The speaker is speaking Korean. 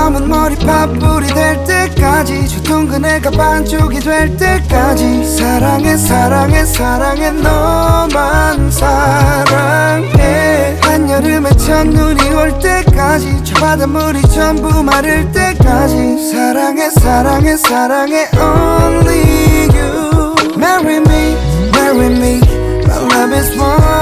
검은 머리 파뿌리 될 때까지 저 둥근애가 반쪽이 될 때까지 사랑해 사랑해 사랑해 너만 사랑해 한여름에 첫눈이 올 때까지 저 바닷물이 전부 마를 때까지 사랑해 사랑해 사랑해 only you Marry me, marry me My love is one